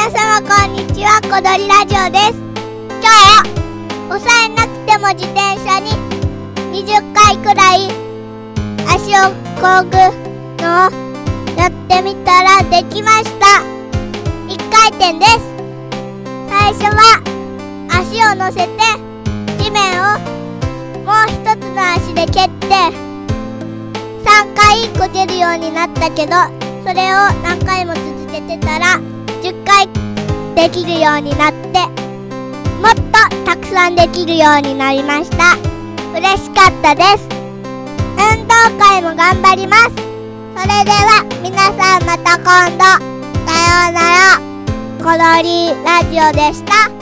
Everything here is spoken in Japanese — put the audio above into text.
皆様こんにちは、小鳥ラジオです。今日抑えなくても自転車に20回くらい足をこぐのをやってみたらできました。1回転です。最初は足を乗せて地面をもう一つの足で蹴って3回こげるようになったけど、それを何回も続けてたら10回できるようになって、もっとたくさんできるようになりました。嬉しかったです。運動会も頑張ります。それでは皆さんまた今度。さようなら。小鳥ラジオでした。